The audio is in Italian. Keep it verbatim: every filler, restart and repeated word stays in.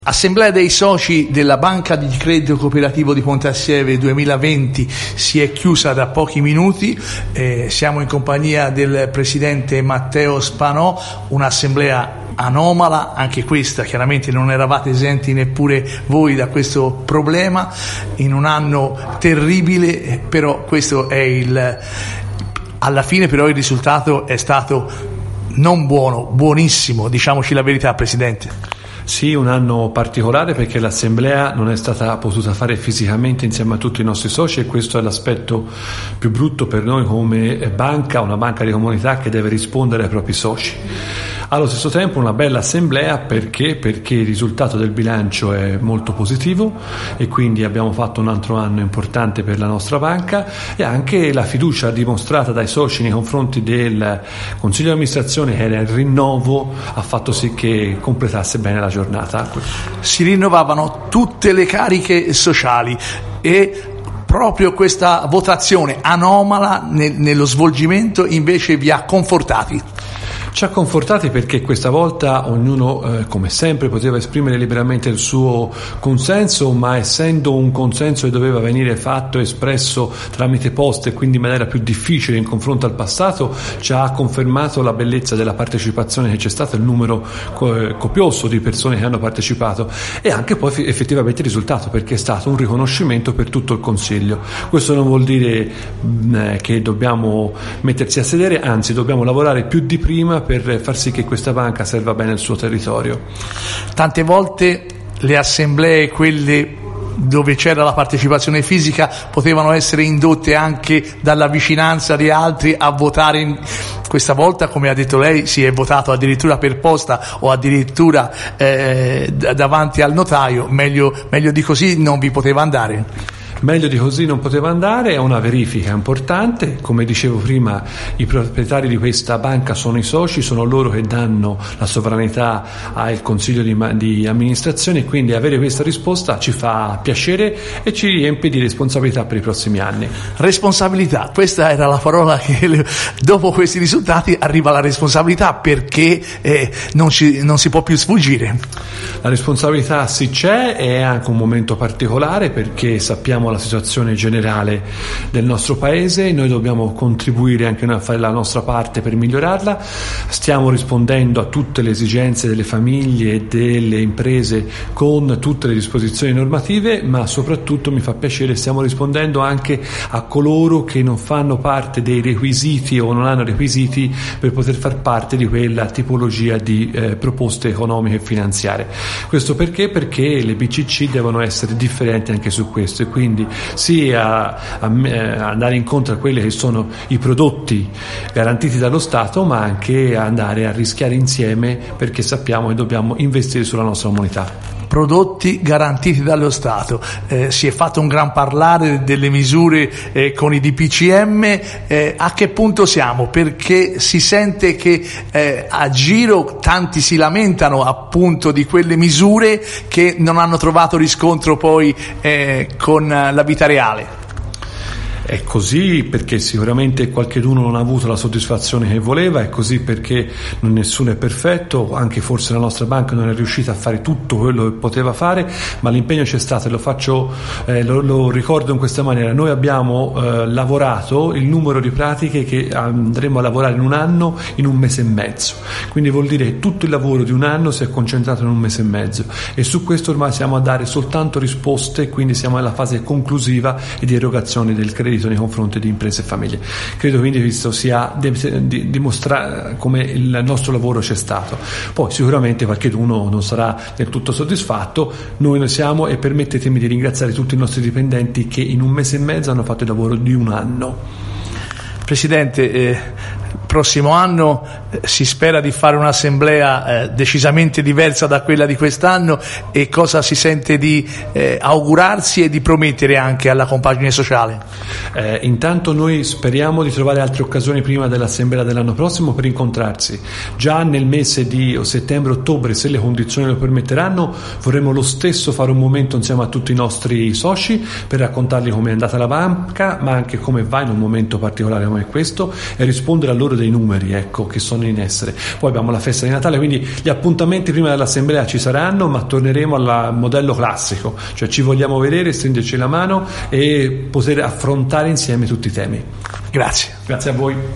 Assemblea dei soci della Banca di Credito Cooperativo di Pontassieve duemilaventi si è chiusa da pochi minuti, eh, siamo in compagnia del presidente Matteo Spanò, un'assemblea anomala, anche questa chiaramente non eravate esenti neppure voi da questo problema, in un anno terribile, però questo è il, alla fine però il risultato è stato non buono, buonissimo, diciamoci la verità, presidente. Sì, un anno particolare perché l'assemblea non è stata potuta fare fisicamente insieme a tutti i nostri soci e questo è l'aspetto più brutto per noi come banca, una banca di comunità che deve rispondere ai propri soci. Allo stesso tempo una bella assemblea perché? Perché il risultato del bilancio è molto positivo e quindi abbiamo fatto un altro anno importante per la nostra banca e anche la fiducia dimostrata dai soci nei confronti del Consiglio di amministrazione, che era il rinnovo, ha fatto sì che completasse bene la giornata. Si rinnovavano tutte le cariche sociali e proprio questa votazione anomala nel, nello svolgimento invece vi ha confortati. Ci ha confortati perché questa volta ognuno, eh, come sempre, poteva esprimere liberamente il suo consenso, ma essendo un consenso che doveva venire fatto e espresso tramite posta e quindi in maniera più difficile in confronto al passato, ci ha confermato la bellezza della partecipazione che c'è stato, il numero co- copioso di persone che hanno partecipato e anche poi f- effettivamente il risultato, perché è stato un riconoscimento per tutto il Consiglio. Questo non vuol dire mh, che dobbiamo mettersi a sedere, anzi dobbiamo lavorare più di prima per far sì che questa banca serva bene il suo territorio. Tante volte le assemblee, quelle dove c'era la partecipazione fisica, potevano essere indotte anche dalla vicinanza di altri a votare. In... Questa volta, come ha detto lei, si è votato addirittura per posta o addirittura eh, davanti al notaio. Meglio, meglio di così non vi poteva andare. Meglio di così non poteva andare, è una verifica importante, come dicevo prima i proprietari di questa banca sono i soci, sono loro che danno la sovranità al consiglio di, di amministrazione, quindi avere questa risposta ci fa piacere e ci riempie di responsabilità per i prossimi anni. Responsabilità, questa era la parola che dopo questi risultati arriva la responsabilità, perché eh, non, ci, non si può più sfuggire. La responsabilità sì c'è, è anche un momento particolare perché sappiamo la situazione generale del nostro paese, noi dobbiamo contribuire anche noi a fare la nostra parte per migliorarla, stiamo rispondendo a tutte le esigenze delle famiglie e delle imprese con tutte le disposizioni normative, ma soprattutto mi fa piacere stiamo rispondendo anche a coloro che non fanno parte dei requisiti o non hanno requisiti per poter far parte di quella tipologia di eh, proposte economiche e finanziarie. Questo perché? Perché le B C C devono essere differenti anche su questo e quindi sì a, a, a andare incontro a quelli che sono i prodotti garantiti dallo Stato, ma anche a andare a rischiare insieme perché sappiamo che dobbiamo investire sulla nostra comunità. Prodotti garantiti dallo Stato. Eh, si è fatto un gran parlare delle misure eh, con i D P C M, eh, a che punto siamo? Perché si sente che eh, a giro tanti si lamentano appunto di quelle misure che non hanno trovato riscontro poi eh, con la vita reale. È così perché sicuramente qualcheduno non ha avuto la soddisfazione che voleva, è così perché nessuno è perfetto, anche forse la nostra banca non è riuscita a fare tutto quello che poteva fare, ma l'impegno c'è stato e lo faccio, eh, lo, lo ricordo in questa maniera. Noi abbiamo eh, lavorato il numero di pratiche che andremo a lavorare in un anno in un mese e mezzo, quindi vuol dire che tutto il lavoro di un anno si è concentrato in un mese e mezzo e su questo ormai siamo a dare soltanto risposte, quindi siamo nella fase conclusiva e di erogazione del credito nei confronti di imprese e famiglie. Credo quindi che questo sia di dimostrare come il nostro lavoro c'è stato. Poi sicuramente qualcuno non sarà del tutto soddisfatto, noi ne siamo e permettetemi di ringraziare tutti i nostri dipendenti che in un mese e mezzo hanno fatto il lavoro di un anno. Presidente, eh, prossimo anno eh, si spera di fare un'assemblea eh, decisamente diversa da quella di quest'anno, e cosa si sente di eh, augurarsi e di promettere anche alla compagine sociale? Eh, intanto noi speriamo di trovare altre occasioni prima dell'assemblea dell'anno prossimo per incontrarsi. Già nel mese di settembre-ottobre, se le condizioni lo permetteranno, vorremmo lo stesso fare un momento insieme a tutti i nostri soci per raccontargli come è andata la banca, ma anche come va in un momento particolare come questo e rispondere a loro dei numeri, ecco, che sono in essere. Poi abbiamo la festa di Natale, quindi gli appuntamenti prima dell'assemblea ci saranno, ma torneremo al modello classico, cioè ci vogliamo vedere, stringerci la mano e poter affrontare insieme tutti i temi. Grazie. Grazie a voi.